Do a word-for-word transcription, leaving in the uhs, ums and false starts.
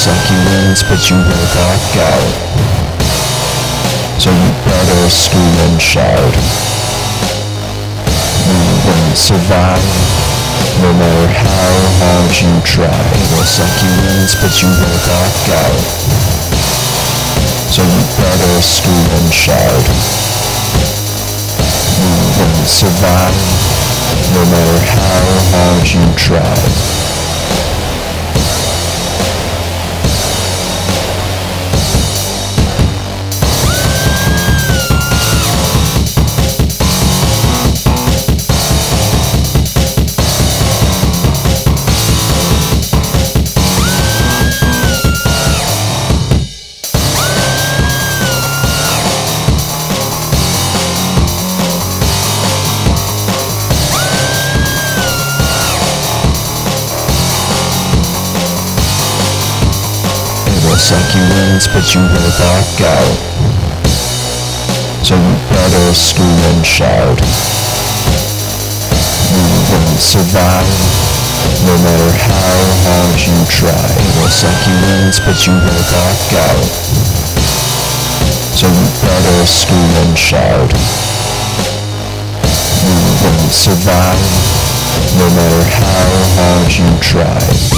suck you in, spit you right back out. So you better scream and shout. We won't survive, no matter how hard you try. We'll suck you in, spit you right back out. So you better scream and shout. We won't survive, no matter how hard you try. We'll suck you in, spit you right back out. So you better scream and shout. We won't survive, no matter how hard you try. We'll suck you in, spit you right back out. So you better scream and shout. We won't survive, no matter how hard you try.